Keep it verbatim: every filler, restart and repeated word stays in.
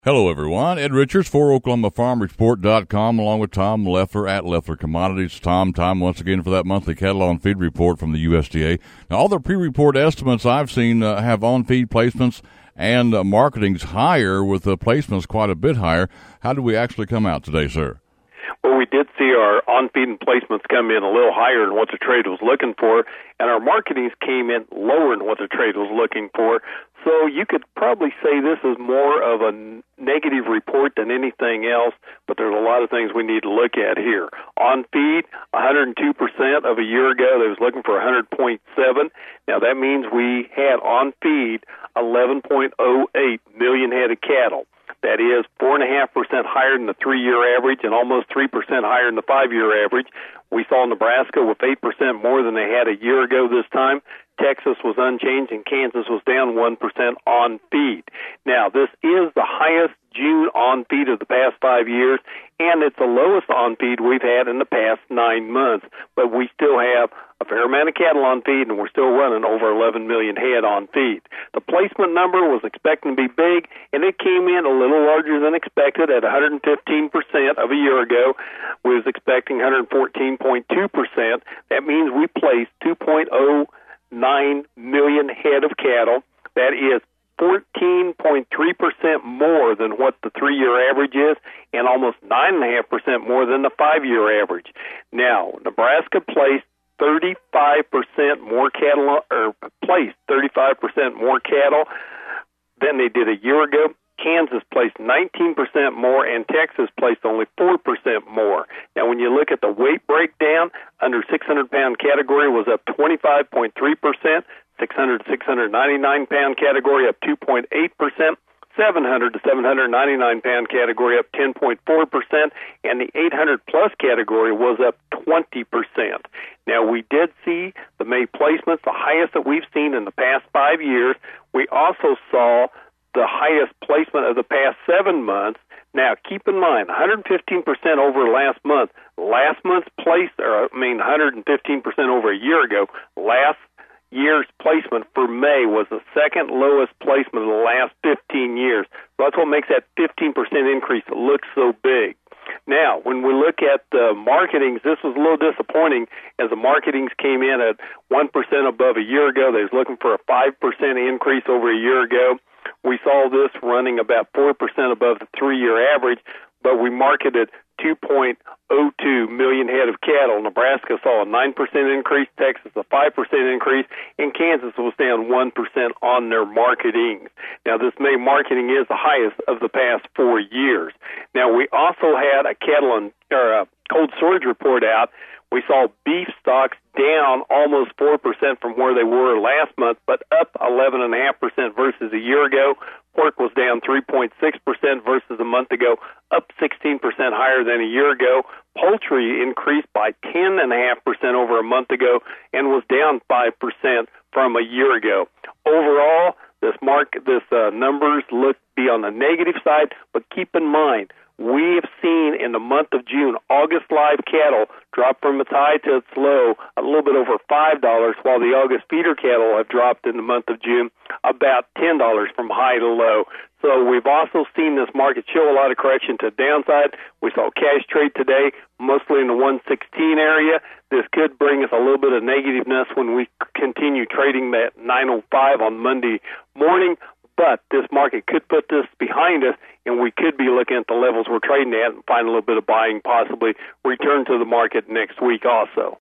Hello, everyone. Ed Richards for Oklahoma Farm Report dot com, along with Tom Leffler at Leffler Commodities. Tom, time once again for that monthly cattle on feed report from the U S D A. Now, all the pre-report estimates I've seen uh, have on-feed placements and uh, marketing's higher, with the placements quite a bit higher. How did we actually come out today, sir? Well, we did see our on-feed and placements come in a little higher than what the trade was looking for, and our marketings came in lower than what the trade was looking for. So you could probably say this is more of a negative report than anything else, but there's a lot of things we need to look at here. On feed, one hundred two percent of a year ago, they was looking for one hundred point seven. Now that means we had on feed eleven point oh eight million head of cattle. That is four point five percent higher than the three-year average and almost three percent higher than the five-year average. We saw Nebraska with eight percent more than they had a year ago this time. Texas was unchanged, and Kansas was down one percent on feed. Now, this is the highest June on feed of the past five years, and it's the lowest on feed we've had in the past nine months. But we still have a fair amount of cattle on feed, and we're still running over eleven million head on feed. The placement number was expecting to be big, and it came in a little larger than expected at one hundred fifteen percent of a year ago. We was expecting one hundred fourteen point two percent. That means we placed two point oh nine million head of cattle. That is fourteen point three percent more than what the three-year average is, and almost nine point five percent more than the five-year average. Now, Nebraska placed thirty-five percent more cattle, or placed thirty-five percent more cattle than they did a year ago. Kansas placed nineteen percent more, and Texas placed only four percent more. Now, when you look at the weight breakdown, under six hundred pound category was up twenty-five point three percent, six hundred to six hundred ninety-nine pound category up two point eight percent, seven hundred to seven hundred ninety-nine pound category up ten point four percent, and the eight hundred plus category was up twenty percent. Now, we did see the May placements, the highest that we've seen in the past five years. We also saw the highest placement of the past seven months. Now, keep in mind, one hundred fifteen percent over last month. Last month's place, or I mean, one hundred fifteen percent over a year ago. Last year's placement for May was the second lowest placement of the last fifteen years. So that's what makes that fifteen percent increase look so big. Now, when we look at the marketings, this was a little disappointing, as the marketings came in at one percent above a year ago. They was looking for a five percent increase over a year ago. We saw this running about four percent above the three-year average, but we marketed two point oh two million head of cattle. Nebraska saw a nine percent increase, Texas a five percent increase, and Kansas was down one percent on their marketing. Now, this May marketing is the highest of the past four years. Now, we also had a cattle and, or a cold storage report out. We saw beef stocks down almost four percent from where they were last month, but up eleven point five percent versus a year ago. Pork was down three point six percent versus a month ago, up sixteen percent higher than a year ago. Poultry increased by ten point five percent over a month ago and was down five percent from a year ago. Overall, this mark, this uh, numbers look be on the negative side, but keep in mind, we have seen in the month of June, August live cattle drop from its high to its low a little bit over five dollars, while the August feeder cattle have dropped in the month of June about ten dollars from high to low. So we've also seen this market show a lot of correction to the downside. We saw cash trade today, mostly in the one sixteen area. This could bring us a little bit of negativeness when we continue trading that nine oh five on Monday morning. But this market could put this behind us, and we could be looking at the levels we're trading at and find a little bit of buying, possibly return to the market next week also.